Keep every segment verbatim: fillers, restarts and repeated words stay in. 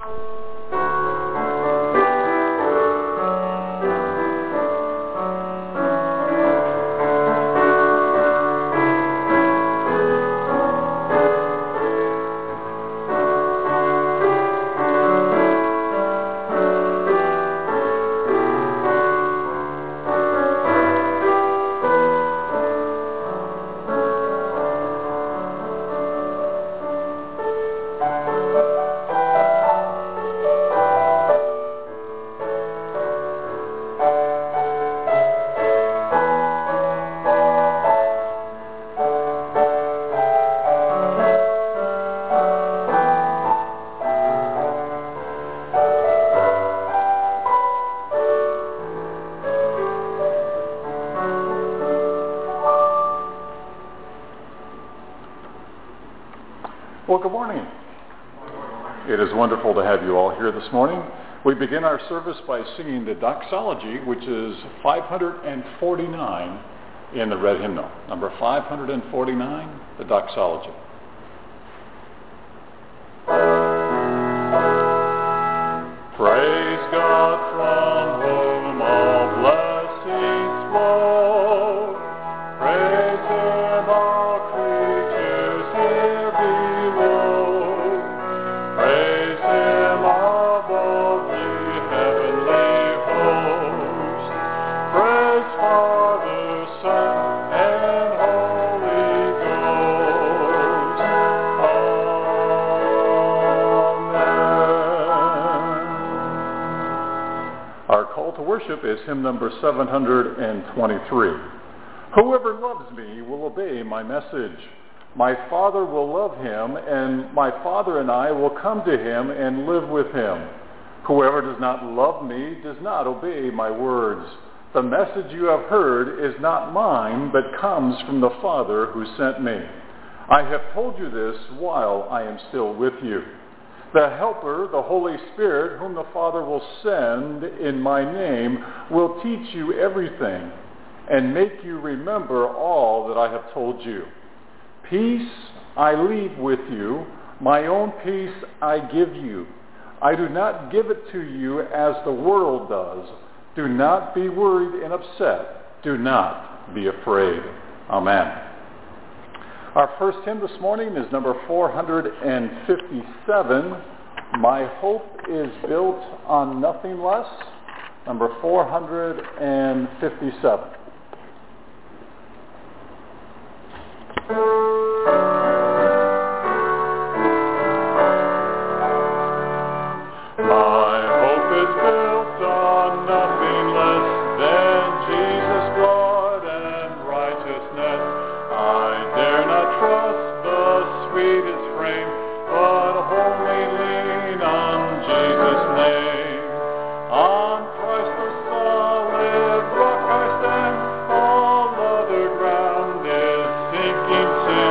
Well, good morning. It is wonderful to have you all here this morning. We begin our service by singing the doxology, which is five hundred forty-nine in the red hymnal. Number five hundred forty-nine, the doxology. Praise God from whom all blessings flow. Praise Him, all creatures here below. Praise Him above ye heavenly hosts. Praise Father, Son, and Holy Ghost. Amen. Our call to worship is hymn number seven hundred twenty-three. Whoever loves me will obey my message. My Father will love him, and my Father and I will come to him and live with him. Whoever does not love me does not obey my words. The message you have heard is not mine, but comes from the Father who sent me. I have told you this while I am still with you. The Helper, the Holy Spirit, whom the Father will send in my name, will teach you everything and make you remember all that I have told you. Peace I leave with you, my own peace I give you. I do not give it to you as the world does. Do not be worried and upset. Do not be afraid. Amen. Our first hymn this morning is number four hundred fifty-seven, My Hope is Built on Nothing Less. Number four hundred fifty-seven. King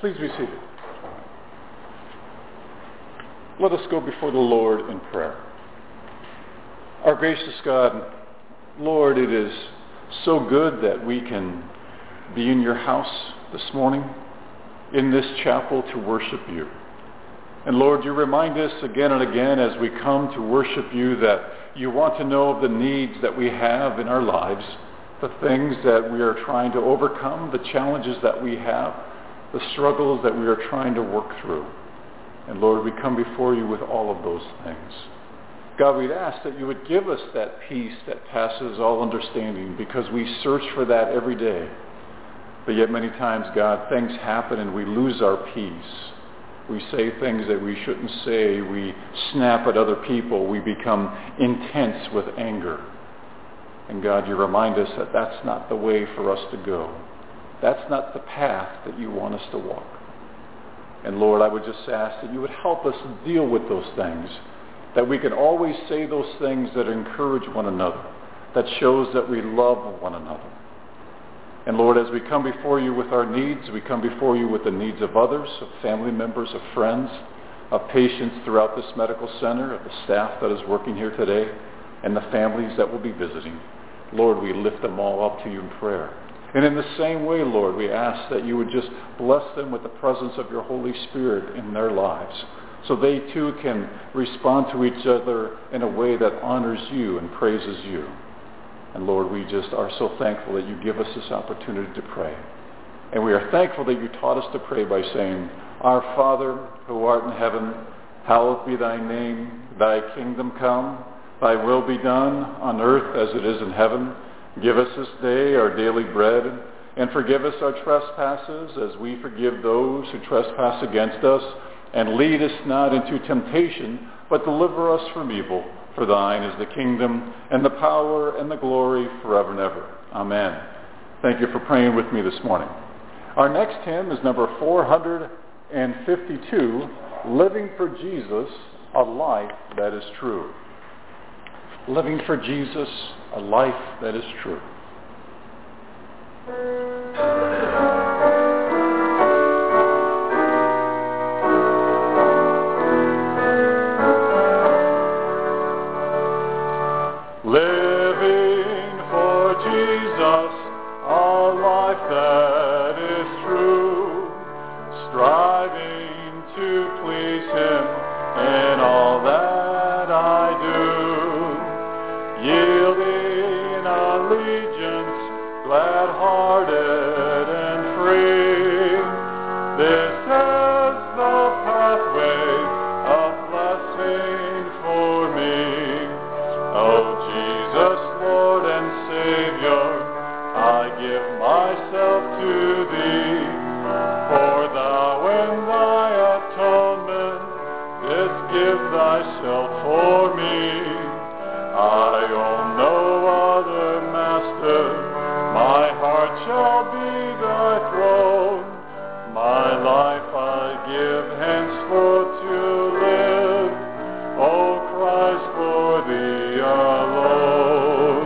Please be seated. Let us go before the Lord in prayer. Our gracious God, Lord, it is so good that we can be in your house this morning, in this chapel to worship you. And Lord, you remind us again and again as we come to worship you that you want to know of the needs that we have in our lives, the things that we are trying to overcome, the challenges that we have, the struggles that we are trying to work through. And Lord, we come before you with all of those things. God, we'd ask that you would give us that peace that passes all understanding, because we search for that every day. But yet many times, God, things happen and we lose our peace. We say things that we shouldn't say. We snap at other people. We become intense with anger. And God, you remind us that that's not the way for us to go. That's not the path that you want us to walk. And Lord, I would just ask that you would help us deal with those things, that we can always say those things that encourage one another, that shows that we love one another. And Lord, as we come before you with our needs, we come before you with the needs of others, of family members, of friends, of patients throughout this medical center, of the staff that is working here today, and the families that will be visiting. Lord, we lift them all up to you in prayer. And in the same way, Lord, we ask that you would just bless them with the presence of your Holy Spirit in their lives, so they too can respond to each other in a way that honors you and praises you. And Lord, we just are so thankful that you give us this opportunity to pray. And we are thankful that you taught us to pray by saying, Our Father, who art in heaven, hallowed be thy name. Thy kingdom come. Thy will be done on earth as it is in heaven. Give us this day our daily bread, and forgive us our trespasses as we forgive those who trespass against us. And lead us not into temptation, but deliver us from evil. For thine is the kingdom, and the power, and the glory forever and ever. Amen. Thank you for praying with me this morning. Our next hymn is number four hundred fifty-two, Living for Jesus, a Life That Is True. Living for Jesus, a life that is true. Living for Jesus, a life that is true, striving to please him in all that I do, yielding allegiance, glad-hearted and free. This is the pathway of blessing for me. Oh, Jesus, Lord and Savior, I give myself to thee, for thou in thy atonement didst give thyself for me. I own no other master, my heart shall be thy throne. My life I give henceforth to live, O Christ, for thee alone.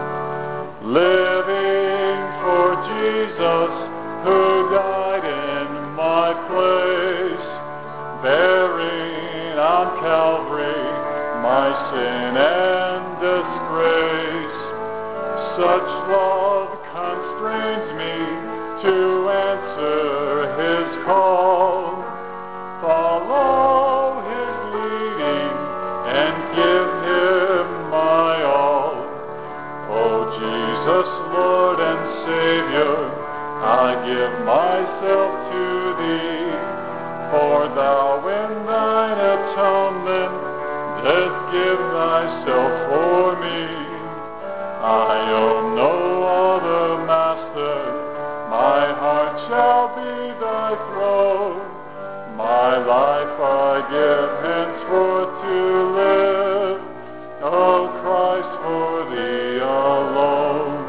Living for Jesus, who died in my place, bearing on Calvary my sin and disgrace. Such love constrains me to answer his call, follow his leading, and give him my all. Oh, Jesus, Lord and Savior, I give myself to thee, for thou in thine atonement didst give thyself for me. I own no other master, my heart shall be thy throne. My life I give henceforth to live, O Christ, for thee alone.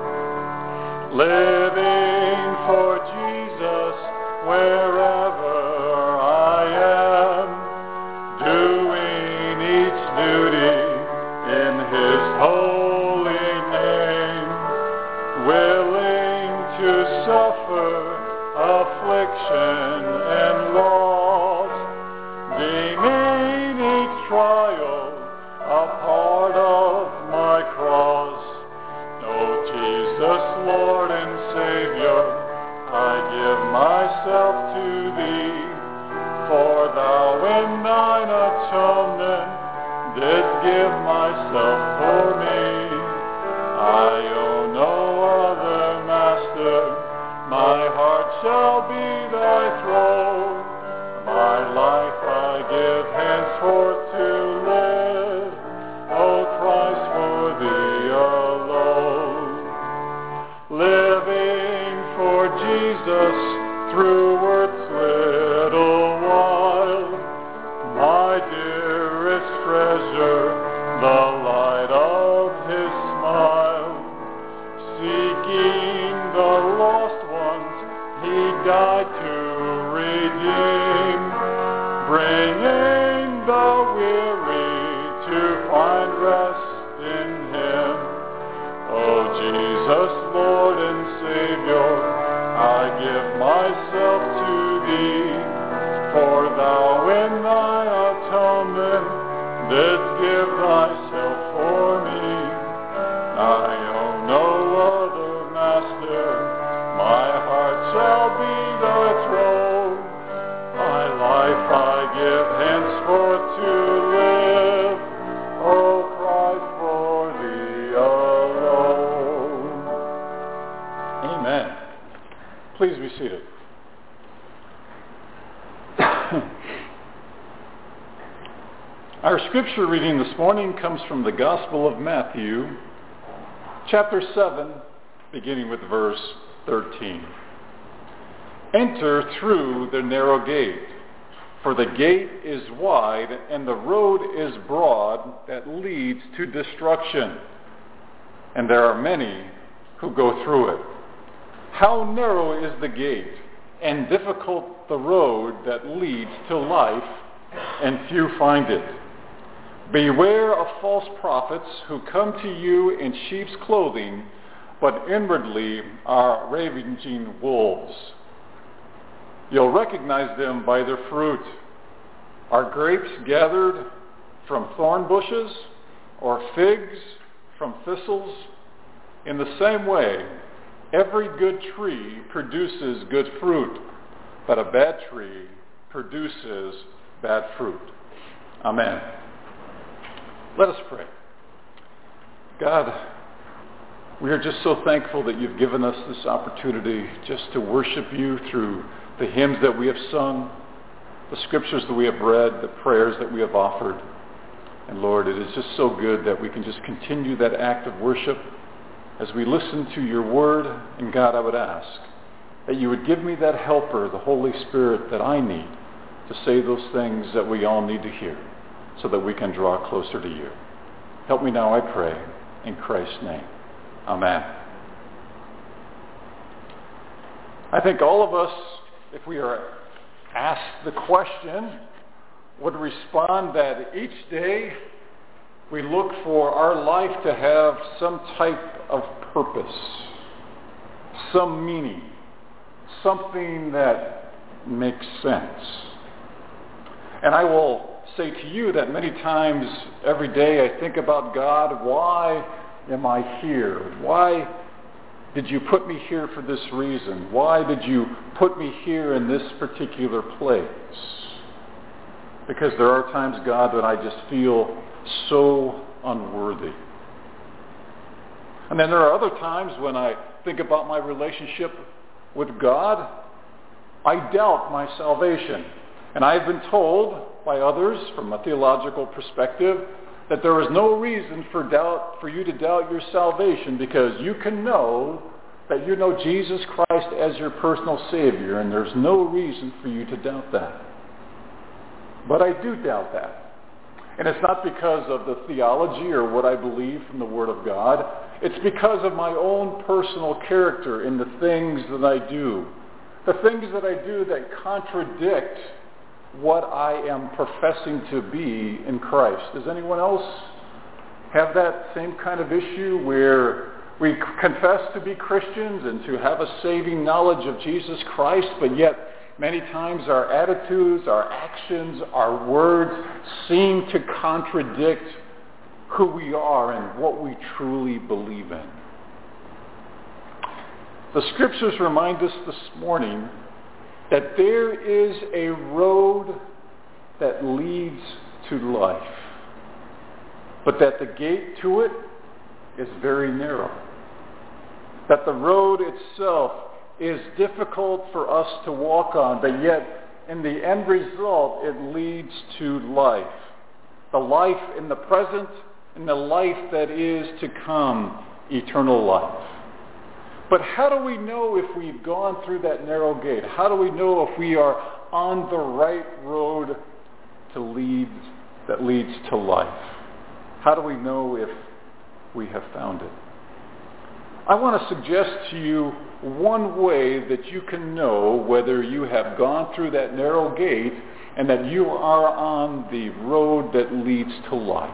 Living for Jesus wherever I am, doing each duty in his holy name, willing to suffer affliction and loss, deeming each trial a part of my cross. O Jesus, Lord and Savior, I give myself to Thee, for Thou in Thine atonement didst give myself for me. I owe no other master, my heart shall be Thy throne. My life I give henceforth to live, O Christ, for Thee alone. Living for Jesus through earth's little while, my dearest treasure, the light of His smile. Seeking the lost ones, He died to redeem, bringing the weary to find rest in Him. O Jesus, Lord and Savior, I give myself to Thee, for Thou in Thy atonement didst give Thyself for me. I owe no other master, my heart shall be Thy throne. My life I give henceforth to live, O Christ, for Thee alone. Amen. Please be seated. Our scripture reading this morning comes from the Gospel of Matthew, chapter seven, beginning with verse thirteen. Enter through the narrow gate, for the gate is wide and the road is broad that leads to destruction, and there are many who go through it. How narrow is the gate, and difficult the road that leads to life, and few find it. Beware of false prophets who come to you in sheep's clothing, but inwardly are ravaging wolves. You'll recognize them by their fruit. Are grapes gathered from thorn bushes, or figs from thistles? In the same way, every good tree produces good fruit, but a bad tree produces bad fruit. Amen. Let us pray. God, we are just so thankful that You've given us this opportunity just to worship You through the hymns that we have sung, the scriptures that we have read, the prayers that we have offered. And Lord, it is just so good that we can just continue that act of worship as we listen to Your word. And God, I would ask that You would give me that helper, the Holy Spirit, that I need to say those things that we all need to hear, so that we can draw closer to You. Help me now, I pray, in Christ's name. Amen. I think all of us, if we are asked the question, would respond that each day we look for our life to have some type of purpose, some meaning, something that makes sense. And I will say to you that many times every day I think about, God, why am I here? Why did You put me here for this reason? Why did You put me here in this particular place? Because there are times, God, that I just feel so unworthy. And then there are other times when I think about my relationship with God, I doubt my salvation. And I've been told by others from a theological perspective that there is no reason for doubt for you to doubt your salvation, because you can know that you know Jesus Christ as your personal Savior, and there's no reason for you to doubt that. But I do doubt that. And it's not because of the theology or what I believe from the Word of God. It's because of my own personal character in the things that I do. The things that I do that contradict what I am professing to be in Christ. Does anyone else have that same kind of issue where we confess to be Christians and to have a saving knowledge of Jesus Christ, but yet many times our attitudes, our actions, our words seem to contradict who we are and what we truly believe in. The scriptures remind us this morning that there is a road that leads to life, but that the gate to it is very narrow. That the road itself is difficult for us to walk on, but yet in the end result it leads to life. The life in the present and the life that is to come, eternal life. But how do we know if we've gone through that narrow gate? How do we know if we are on the right road to lead, that leads to life? How do we know if we have found it? I want to suggest to you one way that you can know whether you have gone through that narrow gate and that you are on the road that leads to life.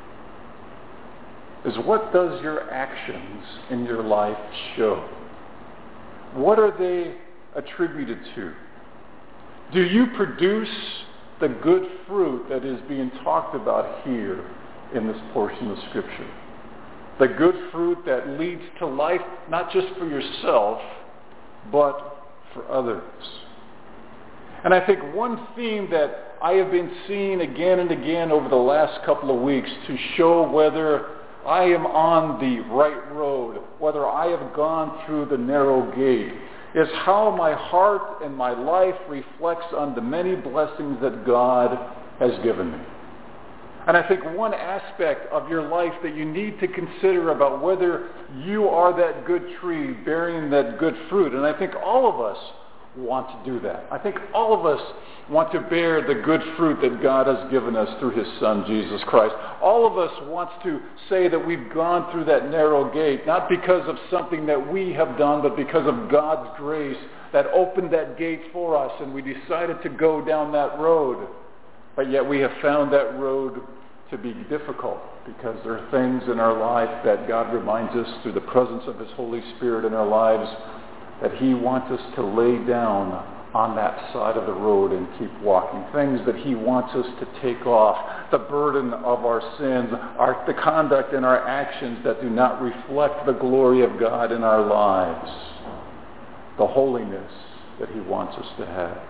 Is what does your actions in your life show? What are they attributed to? Do you produce the good fruit that is being talked about here in this portion of Scripture? The good fruit that leads to life, not just for yourself, but for others. And I think one theme that I have been seeing again and again over the last couple of weeks to show whether I am on the right road, whether I have gone through the narrow gate, is how my heart and my life reflects on the many blessings that God has given me. And I think one aspect of your life that you need to consider about whether you are that good tree bearing that good fruit, and I think all of us want to do that. I think all of us want to bear the good fruit that God has given us through his Son, Jesus Christ. All of us want to say that we've gone through that narrow gate, not because of something that we have done, but because of God's grace that opened that gate for us, and we decided to go down that road. But yet we have found that road to be difficult because there are things in our life that God reminds us through the presence of his Holy Spirit in our lives that he wants us to lay down on that side of the road and keep walking. Things that he wants us to take off. The burden of our sins, our, the conduct and our actions that do not reflect the glory of God in our lives. The holiness that he wants us to have.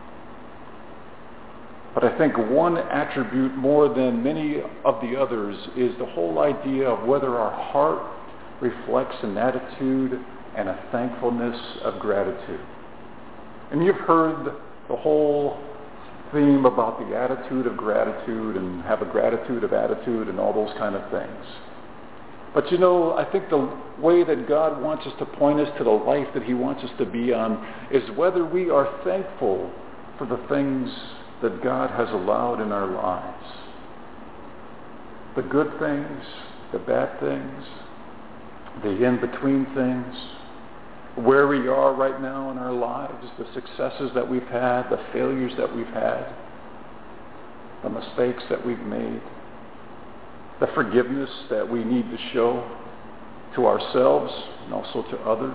But I think one attribute more than many of the others is the whole idea of whether our heart reflects an attitude and a thankfulness of gratitude. And you've heard the whole theme about the attitude of gratitude and have a gratitude of attitude and all those kind of things. But you know, I think the way that God wants us to point us to the life that he wants us to be on is whether we are thankful for the things that God has allowed in our lives. The good things, the bad things, the in-between things, where we are right now in our lives, the successes that we've had, the failures that we've had, the mistakes that we've made, the forgiveness that we need to show to ourselves and also to others.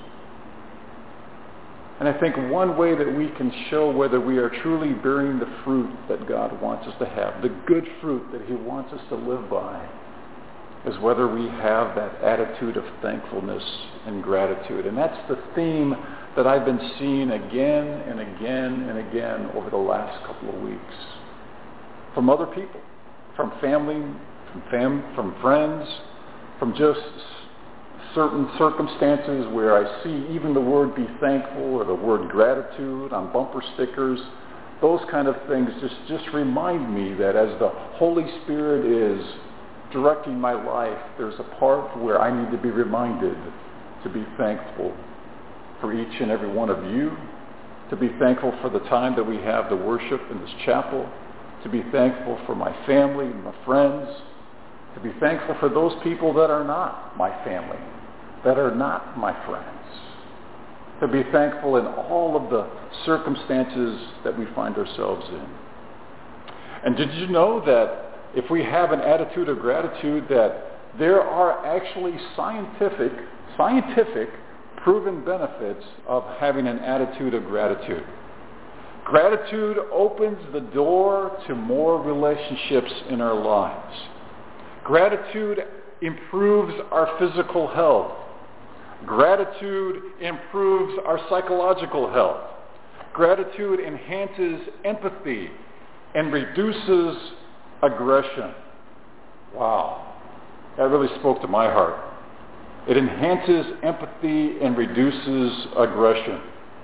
And I think one way that we can show whether we are truly bearing the fruit that God wants us to have, the good fruit that he wants us to live by, is whether we have that attitude of thankfulness and gratitude. And that's the theme that I've been seeing again and again and again over the last couple of weeks. From other people, from family, from fam- from friends, from just certain circumstances where I see even the word be thankful or the word gratitude on bumper stickers. Those kind of things just, just remind me that as the Holy Spirit is directing my life, there's a part where I need to be reminded to be thankful for each and every one of you, to be thankful for the time that we have to worship in this chapel, to be thankful for my family and my friends, to be thankful for those people that are not my family, that are not my friends, to be thankful in all of the circumstances that we find ourselves in. And did you know that if we have an attitude of gratitude, that there are actually scientific, scientific proven benefits of having an attitude of gratitude. Gratitude opens the door to more relationships in our lives. Gratitude improves our physical health. Gratitude improves our psychological health. Gratitude enhances empathy and reduces aggression. Wow, that really spoke to my heart. It enhances empathy and reduces aggression.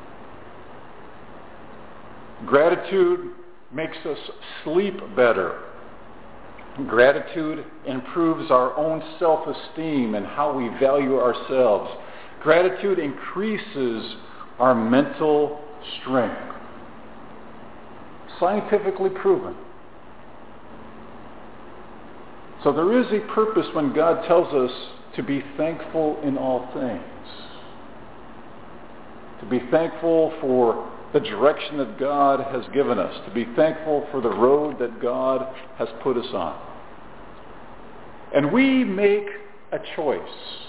Gratitude makes us sleep better. Gratitude improves our own self-esteem and how we value ourselves. Gratitude increases our mental strength. Scientifically proven. So there is a purpose when God tells us to be thankful in all things. To be thankful for the direction that God has given us. To be thankful for the road that God has put us on. And we make a choice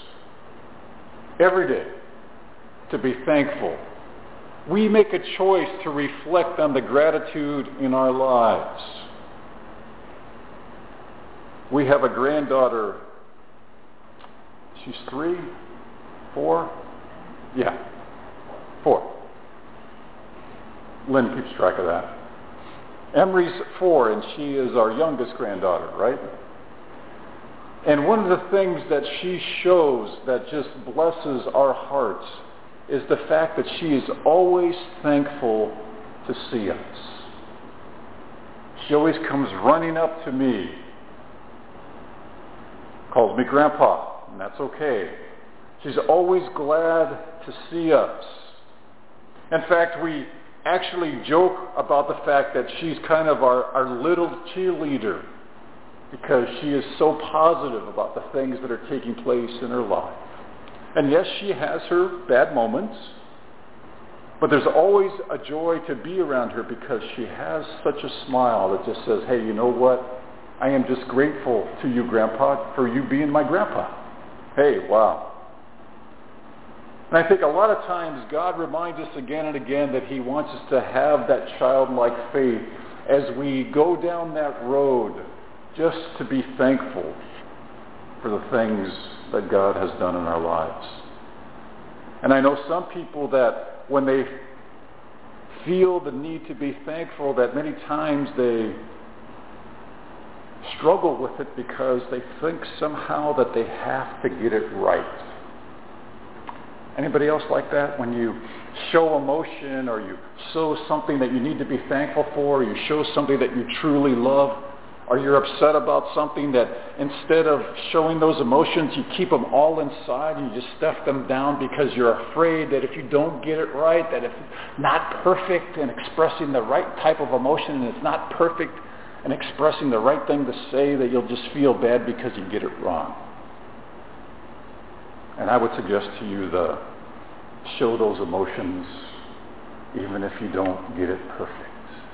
every day to be thankful. We make a choice to reflect on the gratitude in our lives. We have a granddaughter. She's three, four? Yeah, four. Lynn keeps track of that. Emery's four, and she is our youngest granddaughter, right? And one of the things that she shows that just blesses our hearts is the fact that she is always thankful to see us. She always comes running up to me, calls me Grandpa, and that's okay. She's always glad to see us. In fact, we actually joke about the fact that she's kind of our, our little cheerleader because she is so positive about the things that are taking place in her life. And yes, she has her bad moments, but there's always a joy to be around her because she has such a smile that just says, hey, you know what? I am just grateful to you, Grandpa, for you being my grandpa. Hey, wow. And I think a lot of times God reminds us again and again that he wants us to have that childlike faith as we go down that road just to be thankful for the things that God has done in our lives. And I know some people that when they feel the need to be thankful, that many times they struggle with it because they think somehow that they have to get it right. Anybody else like that? When you show emotion or you show something that you need to be thankful for, or you show something that you truly love, or you're upset about something, that instead of showing those emotions, you keep them all inside and you just stuff them down because you're afraid that if you don't get it right, that if it's not perfect in expressing the right type of emotion and it's not perfect in expressing the right thing to say, that you'll just feel bad because you get it wrong. And I would suggest to you to show those emotions even if you don't get it perfect.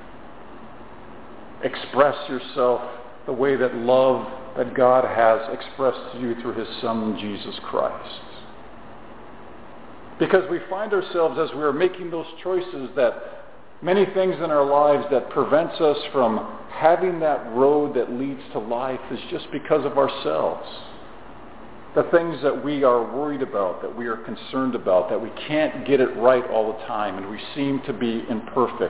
Express yourself the way that love that God has expressed to you through his Son, Jesus Christ. Because we find ourselves as we are making those choices that many things in our lives that prevents us from having that road that leads to life is just because of ourselves. The things that we are worried about, that we are concerned about, that we can't get it right all the time, and we seem to be imperfect.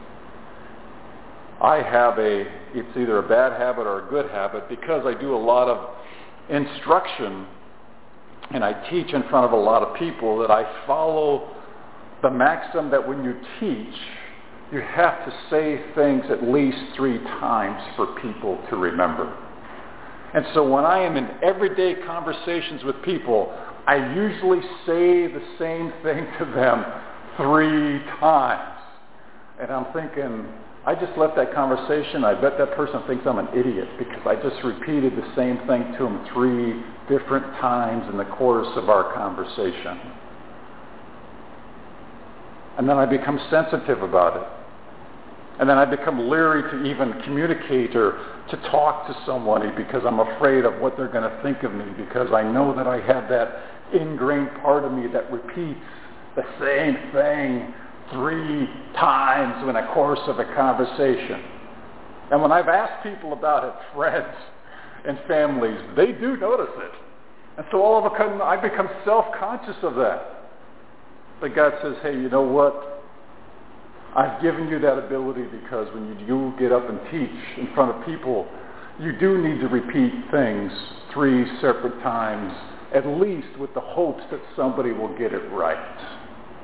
I have a, it's either a bad habit or a good habit, because I do a lot of instruction and I teach in front of a lot of people, that I follow the maxim that when you teach, you have to say things at least three times for people to remember. And so when I am in everyday conversations with people, I usually say the same thing to them three times. And I'm thinking, I just left that conversation. I bet that person thinks I'm an idiot because I just repeated the same thing to them three different times in the course of our conversation. And then I become sensitive about it. And then I become leery to even communicate or to talk to somebody because I'm afraid of what they're going to think of me, because I know that I have that ingrained part of me that repeats the same thing three times in the course of a conversation. And when I've asked people about it, friends and families, they do notice it. And so all of a sudden I become self-conscious of that. But God says, hey, you know what? I've given you that ability because when you do get up and teach in front of people, you do need to repeat things three separate times, at least with the hopes that somebody will get it right.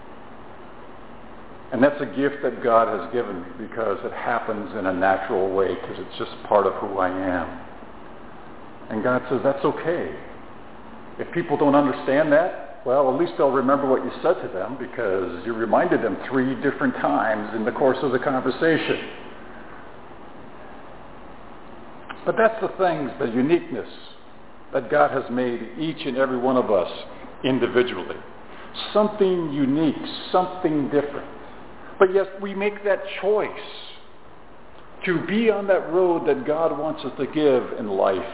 And that's a gift that God has given me because it happens in a natural way, because it's just part of who I am. And God says, that's okay. If people don't understand that, well, at least they'll remember what you said to them because you reminded them three different times in the course of the conversation. But that's the things, the uniqueness that God has made each and every one of us individually. Something unique, something different. But yes, we make that choice to be on that road that God wants us to give in life.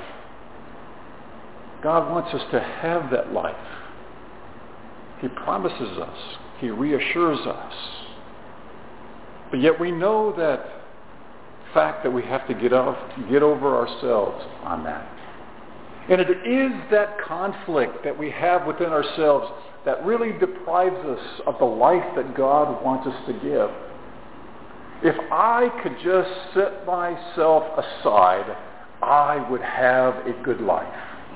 God wants us to have that life. He promises us. He reassures us. But yet we know that fact that we have to get off, get over ourselves on that. And it is that conflict that we have within ourselves that really deprives us of the life that God wants us to give. If I could just set myself aside, I would have a good life.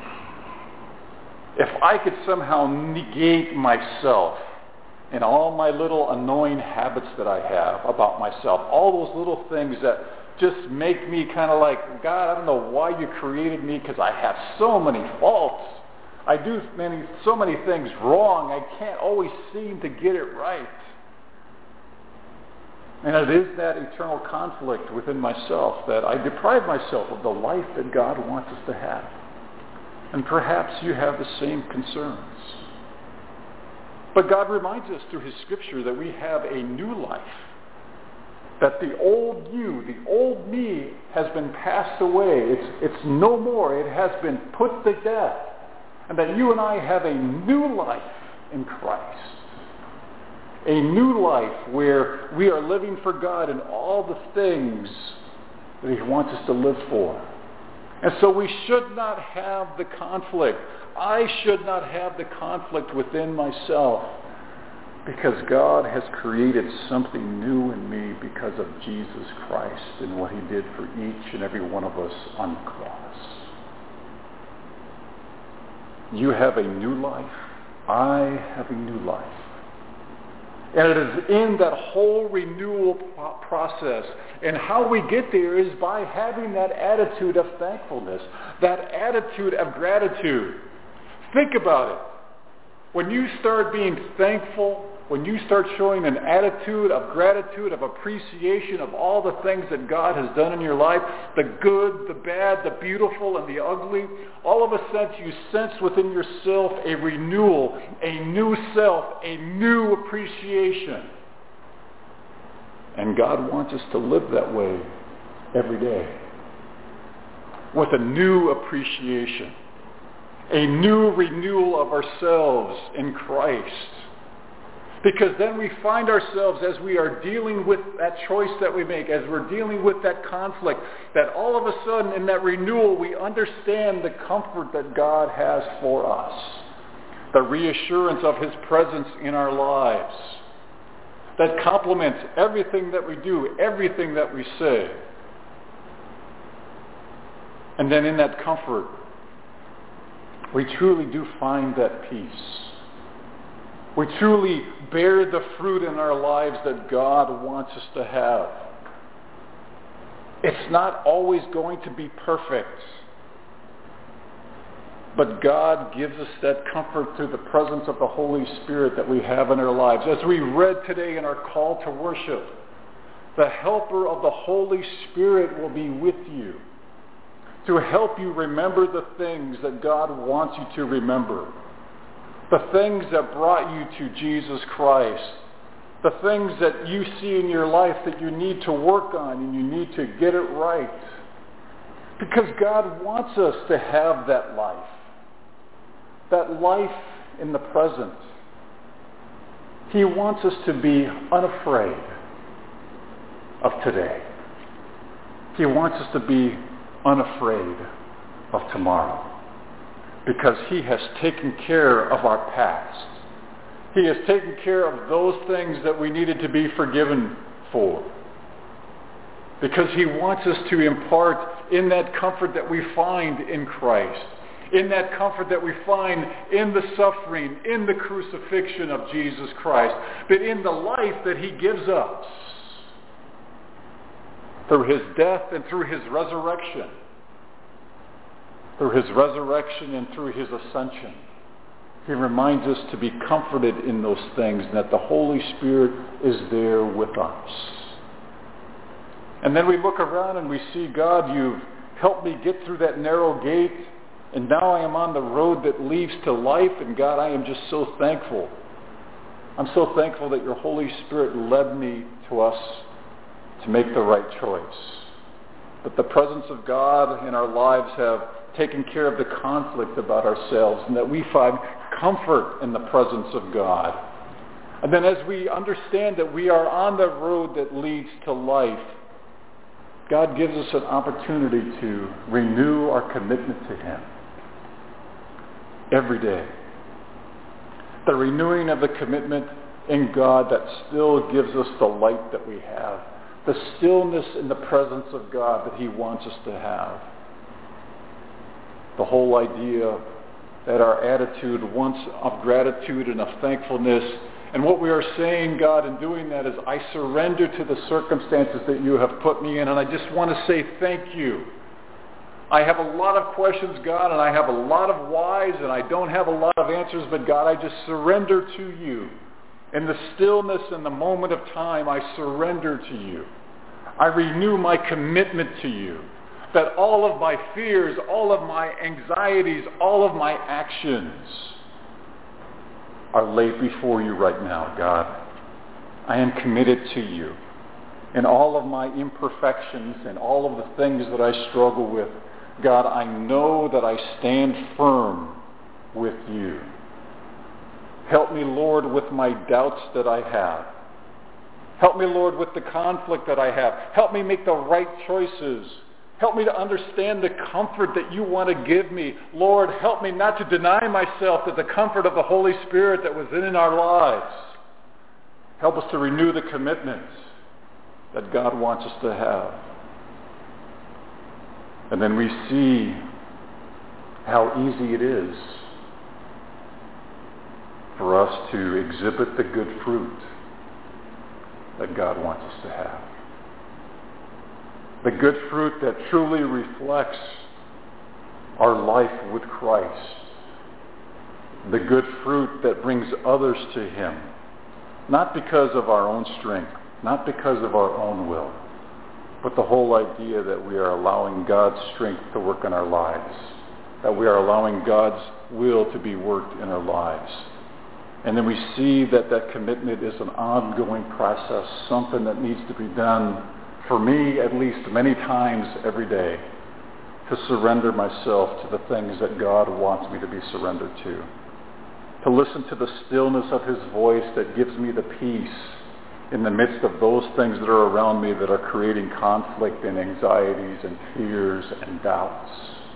If I could somehow negate myself and all my little annoying habits that I have about myself, all those little things that just make me kind of like, God, I don't know why you created me because I have so many faults. I do many, so many things wrong. I can't always seem to get it right. And it is that eternal conflict within myself that I deprive myself of the life that God wants us to have. And perhaps you have the same concerns. But God reminds us through his scripture that we have a new life. That the old you, the old me, has been passed away. It's, it's no more. It has been put to death. And that you and I have a new life in Christ. A new life where we are living for God in all the things that he wants us to live for. And so we should not have the conflict. I should not have the conflict within myself because God has created something new in me because of Jesus Christ and what he did for each and every one of us on the cross. You have a new life. I have a new life. And it is in that whole renewal process. And how we get there is by having that attitude of thankfulness, that attitude of gratitude. Think about it. When you start being thankful, when you start showing an attitude of gratitude, of appreciation of all the things that God has done in your life, the good, the bad, the beautiful, and the ugly, all of a sudden you sense within yourself a renewal, a new self, a new appreciation. And God wants us to live that way every day with a new appreciation, a new renewal of ourselves in Christ. Because then we find ourselves as we are dealing with that choice that we make, as we're dealing with that conflict, that all of a sudden in that renewal we understand the comfort that God has for us, the reassurance of his presence in our lives, that complements everything that we do, everything that we say. And then in that comfort, we truly do find that peace. We truly bear the fruit in our lives that God wants us to have. It's not always going to be perfect. But God gives us that comfort through the presence of the Holy Spirit that we have in our lives. As we read today in our call to worship, the helper of the Holy Spirit will be with you to help you remember the things that God wants you to remember. The things that brought you to Jesus Christ. the things that you see in your life that you need to work on and you need to get it right. Because God wants us to have that life. That life in the present. He wants us to be unafraid of today. He wants us to be unafraid of tomorrow. Because He has taken care of our past. He has taken care of those things that we needed to be forgiven for. Because He wants us to impart in that comfort that we find in Christ, in that comfort that we find in the suffering, in the crucifixion of Jesus Christ, but in the life that He gives us through His death and through His resurrection, through His resurrection and through His ascension. He reminds us to be comforted in those things and that the Holy Spirit is there with us. And then we look around and we see, God, You've helped me get through that narrow gate, and now I am on the road that leads to life, and God, I am just so thankful. I'm so thankful that Your Holy Spirit led me to us to make the right choice. That the presence of God in our lives have taken care of the conflict about ourselves, and that we find comfort in the presence of God. And then as we understand that we are on the road that leads to life, God gives us an opportunity to renew our commitment to Him every day. The renewing of the commitment in God that still gives us the light that we have, the stillness in the presence of God that He wants us to have. The whole idea that our attitude once of gratitude and of thankfulness, and what we are saying, God, in doing that is I surrender to the circumstances that You have put me in, and I just want to say thank You. I have a lot of questions, God, and I have a lot of whys, and I don't have a lot of answers, but God, I just surrender to You. In the stillness and the moment of time, I surrender to You. I renew my commitment to You. That all of my fears, all of my anxieties, all of my actions are laid before You right now, God. I am committed to You. In all of my imperfections and all of the things that I struggle with, God, I know that I stand firm with You. Help me, Lord, with my doubts that I have. Help me, Lord, with the conflict that I have. Help me make the right choices. Help me to understand the comfort that You want to give me. Lord, help me not to deny myself that the comfort of the Holy Spirit that was in our lives. Help us to renew the commitments that God wants us to have. And then we see how easy it is for us to exhibit the good fruit that God wants us to have. The good fruit that truly reflects our life with Christ. The good fruit that brings others to Him. Not because of our own strength, not because of our own will, but the whole idea that we are allowing God's strength to work in our lives. That we are allowing God's will to be worked in our lives. And then we see that that commitment is an ongoing process, something that needs to be done, for me at least, many times every day, to surrender myself to the things that God wants me to be surrendered to. To listen to the stillness of His voice that gives me the peace in the midst of those things that are around me that are creating conflict and anxieties and fears and doubts.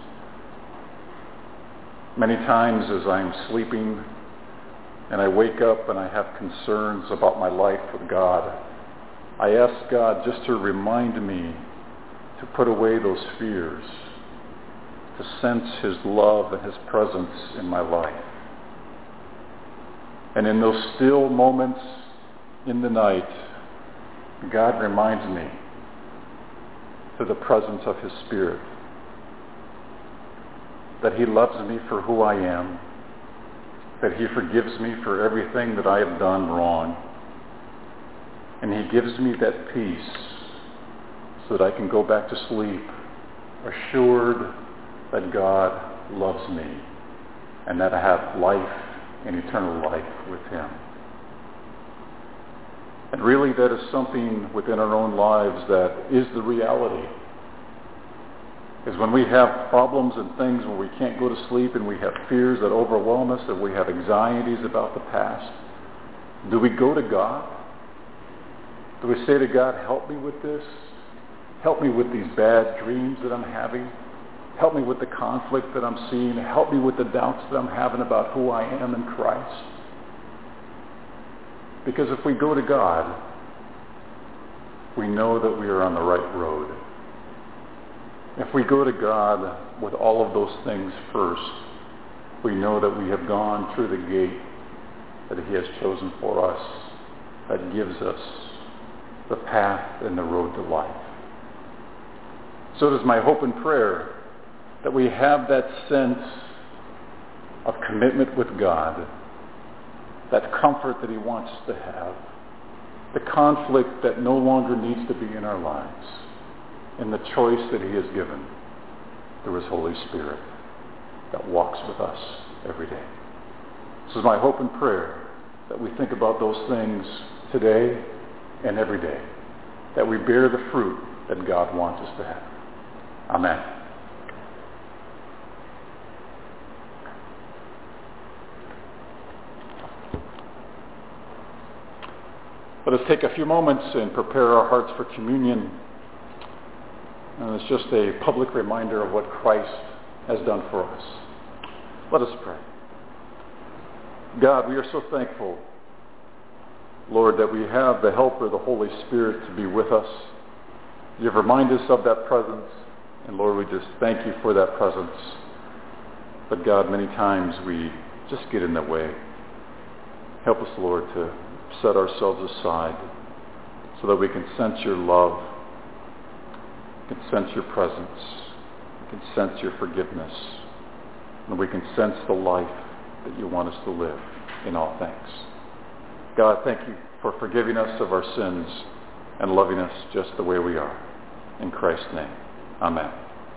Many times as I'm sleeping and I wake up and I have concerns about my life with God, I ask God just to remind me to put away those fears, to sense His love and His presence in my life. And in those still moments in the night, God reminds me through the presence of His Spirit that He loves me for who I am, that He forgives me for everything that I have done wrong, and He gives me that peace so that I can go back to sleep assured that God loves me and that I have life and eternal life with Him. And really that is something within our own lives that is the reality. Is when we have problems and things when we can't go to sleep and we have fears that overwhelm us and we have anxieties about the past, do we go to God? Do we say to God, help me with this? Help me with these bad dreams that I'm having. Help me with the conflict that I'm seeing. Help me with the doubts that I'm having about who I am in Christ. Because if we go to God, we know that we are on the right road. If we go to God with all of those things first, we know that we have gone through the gate that he has chosen for us, that gives us the path and the road to life. So it is my hope and prayer that we have that sense of commitment with God, that comfort that he wants us to have, the conflict that no longer needs to be in our lives, and the choice that he has given through his Holy Spirit that walks with us every day. This is my hope and prayer that we think about those things today and every day, that we bear the fruit that God wants us to have. Amen. Let us take a few moments and prepare our hearts for communion. And it's just a public reminder of what Christ has done for us. Let us pray. God, we are so thankful, Lord, that we have the Helper, the Holy Spirit, to be with us. You've reminded us of that presence. And Lord, we just thank you for that presence. But God, many times we just get in the way. Help us, Lord, to set ourselves aside so that we can sense your love, we can sense your presence, we can sense your forgiveness, and we can sense the life that you want us to live in all things. God, thank you for forgiving us of our sins and loving us just the way we are. In Christ's name, amen.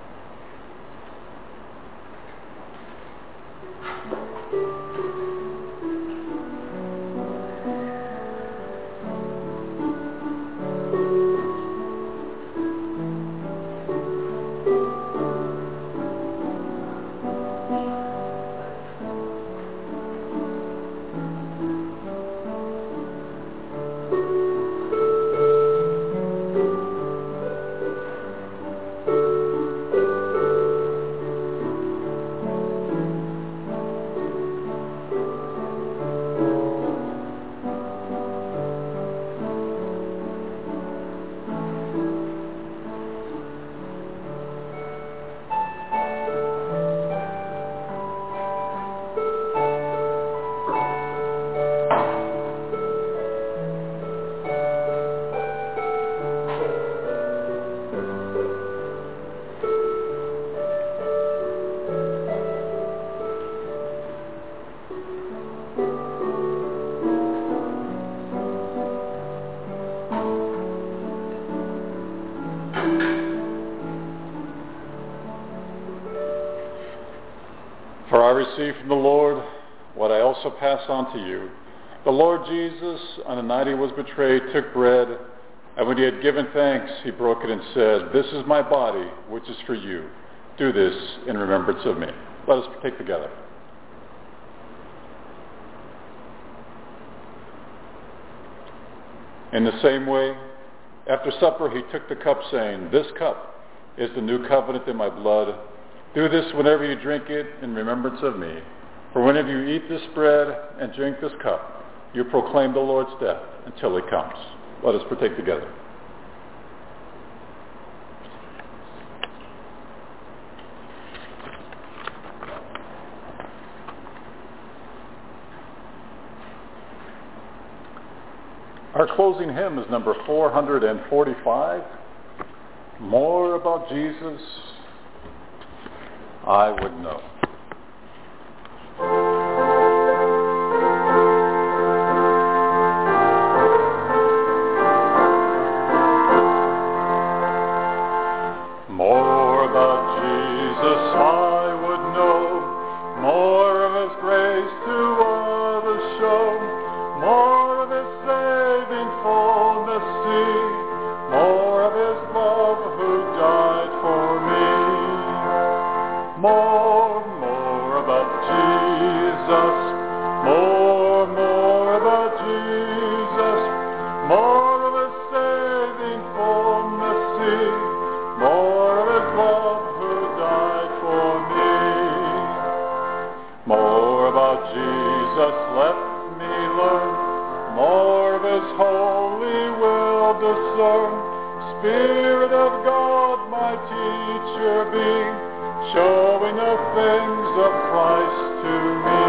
For I received from the Lord what I also pass on to you. The Lord Jesus, on the night he was betrayed, took bread, and when he had given thanks, he broke it and said, "This is my body, which is for you. Do this in remembrance of me." Let us partake together. In the same way, after supper, he took the cup, saying, "This cup is the new covenant in my blood. Do this whenever you drink it in remembrance of me. For whenever you eat this bread and drink this cup, you proclaim the Lord's death until he comes." Let us partake together. Our closing hymn is number four hundred forty-five. More about Jesus I would know. More about Jesus I would know, more of his grace to others show, more of his saving for holy will discern. Spirit of God, my teacher be, showing the things of Christ to me.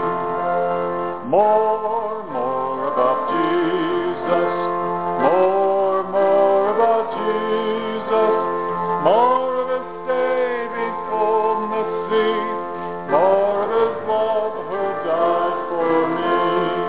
More, more about Jesus. More, more about Jesus. More of His saving fullness see. More of His love who died for me.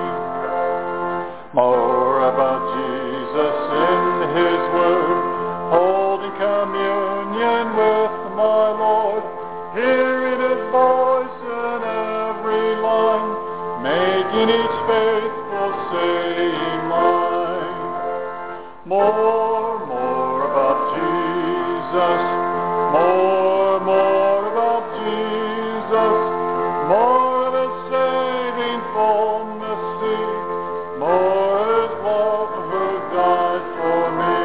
More about Jesus in His word, holding communion with my Lord, hearing His voice in every line, making each faithful saying mine. More, more about Jesus. More, more about Jesus. More of His saving fullness see. More of His love who died for me.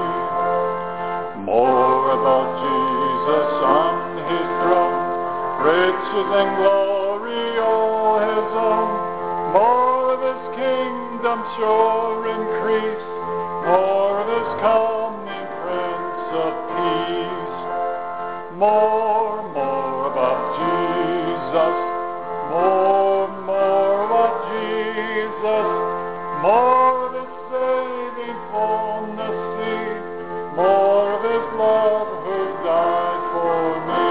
More about Jesus on His throne, riches and glory all His own. More of His kingdom sure increase. More of His coming Prince of Peace. More, more about Jesus. More, more about Jesus. More of His saving fullness see. More of His love who died for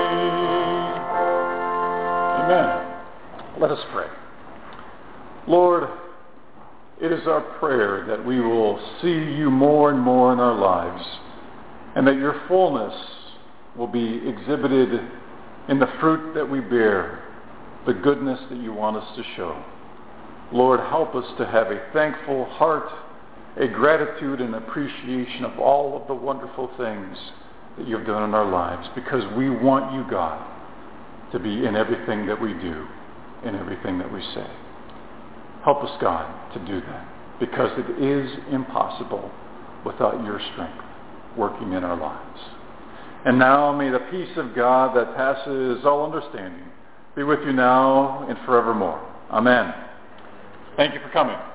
me. Amen. Let us pray. Lord, it is our prayer that we will see You more and more in our lives, and that Your fullness will be exhibited in the fruit that we bear, the goodness that You want us to show. Lord, help us to have a thankful heart, a gratitude and appreciation of all of the wonderful things that You've done in our lives, because we want You, God, to be in everything that we do, in everything that we say. Help us, God, to do that, because it is impossible without Your strength working in our lives. And now may the peace of God that passes all understanding be with you now and forevermore. Amen. Thank you for coming.